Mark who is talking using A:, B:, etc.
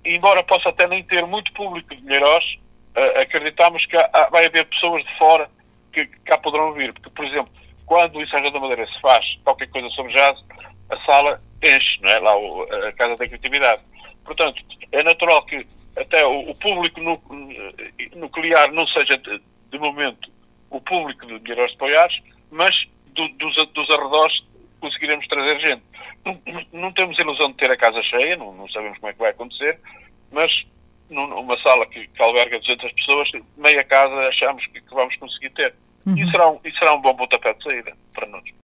A: embora possa até nem ter muito público de Milheiros, acreditamos que vai haver pessoas de fora que cá poderão vir. Porque, por exemplo, quando o Ensaio da Madeira se faz qualquer coisa sobre jazz, a sala enche, não é? Lá a Casa da Criatividade. Portanto, é natural que até o público nuclear não seja, de momento, o público de Milheiros de Poiares, mas dos arredores conseguiremos trazer gente. Não temos ilusão de ter a casa cheia, não sabemos como é que vai acontecer, mas numa sala que alberga 200 pessoas, meia casa achamos que vamos conseguir ter. E será um bom pontapé de saída para nós.